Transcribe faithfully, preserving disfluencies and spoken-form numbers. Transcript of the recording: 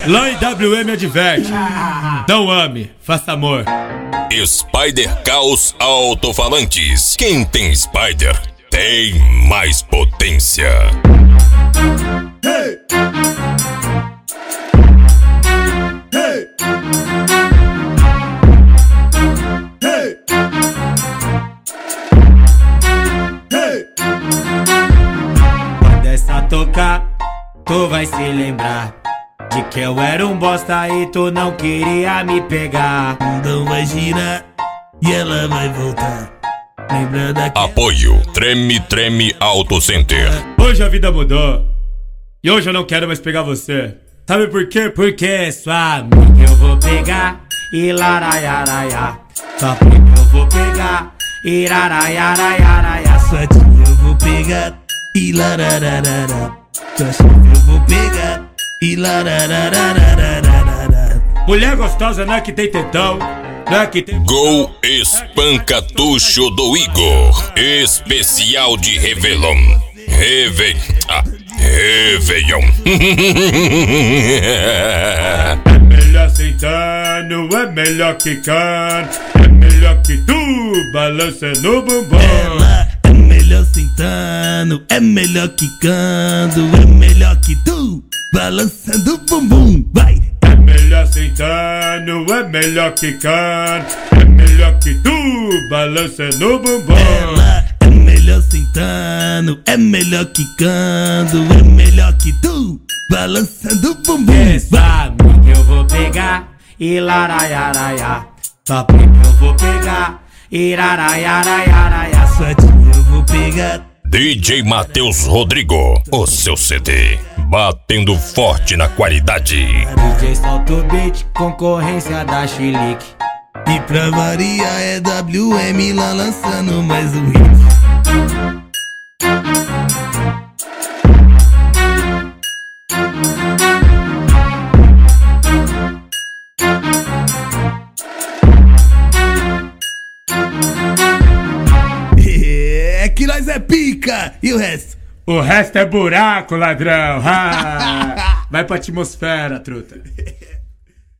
Lá em W M adverte: não ame, faça amor. Spider Caos Alto-Falantes. Quem tem Spider tem mais potência. Hey! Hey! Hey! Hey! Quando essa tocar, tu vai se lembrar de que eu era um bosta e tu não queria me pegar. Então vai girar e ela vai voltar. Lembra daquela... Apoio Treme Treme Auto Center. Hoje a vida mudou e hoje eu não quero mais pegar você. Sabe por quê? Porque é sua amiga eu vou pegar e laraiaraia. Sua prima eu vou pegar e laraiaraia. Sua tia eu vou pegar e larararara. Sua chefe eu vou pegar e lararararararara. Mulher gostosa não é que tem tetão, não é que tem... Gol Espancatucho do Igor. Especial de Réveillon. Reve... Ah, Réveillon. É melhor sentando, é melhor quicando, é melhor que tu balançando o bumbum. Ela é melhor sentando, é melhor quicando, é melhor que tu balançando o bumbum. Vai! É melhor sentando, é melhor quicando, é melhor que tu balançando o bumbum. Ela é melhor sentando, é melhor quicando, é melhor que tu balançando o bumbum. Essa amiga eu vou pegar e laraiaraia. Só prima eu vou pegar e laraiaraia. Sua tia eu vou pegar. D J Matheus Rodrigo, o seu C D, batendo forte na qualidade. D J solta o beat, concorrência da Chilique. E pra variar é W M lá lançando mais um hit. É que nós é pica! E o resto? O resto é buraco, ladrão. Ah, vai pra atmosfera, truta.